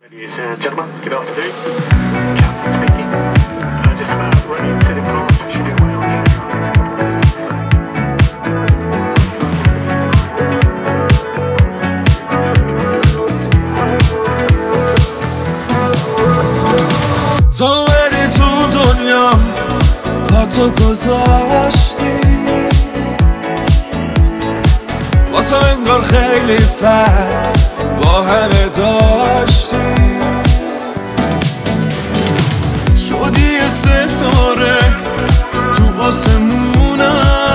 Ladies and gentlemen, good afternoon. Captain speaking. Just about ready to depart. Should do well. تو اومدی تو دنیام پا تو گذاشتی واسه انگار خیلی فرق با همه داشتی شدی یه ستاره تو آسمونم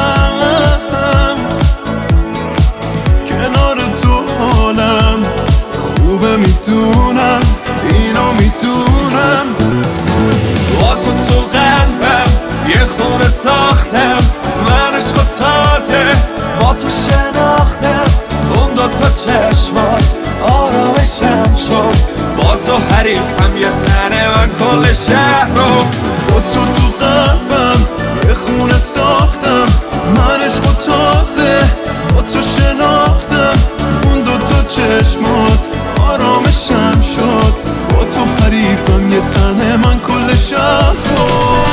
کنار تو حالم خوبه میدونم اینو میدونم با تو قلبم یه خونه ساختم من عشق و تازه با تو شناختم اون دوتا چشمات آرامشم شد با تو حریفم یه تنه من کل شهر رو با تو قلبم یه خونه ساختم من عشق و تازه با تو شناختم اون دوتا چشمات آرامشم شد با تو حریفم یه تنه من کل شهر رو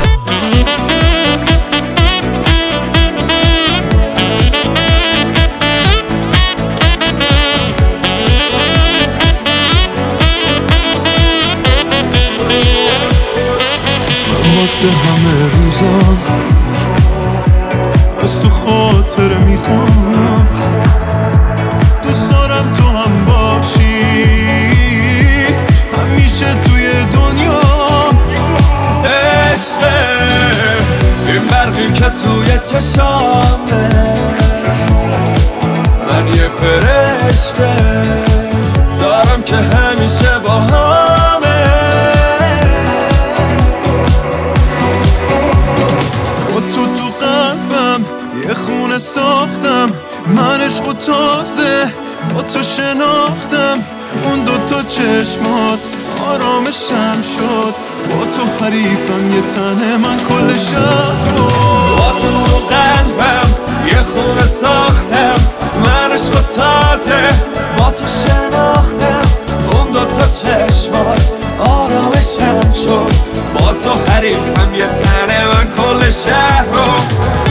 واسه همه روزا از تو خاطر میخوام دوست دارم تو هم باشی همیشه توی دنیا عشقه این برقی که توی چشامه من یه فرشته دارم که همیشه با همه یه خونه ساختم من عشق و تازه با تو شناختم اون دوتا چشمات آرامشم شد با تو حریفم یه تنه من کل شهر رو با تو قلبم یه خونه ساختم من عشق و تازه با تو شناختم اون دوتا چشمات آرامشم شد با تو حریفم یه تنه من کل شهر رو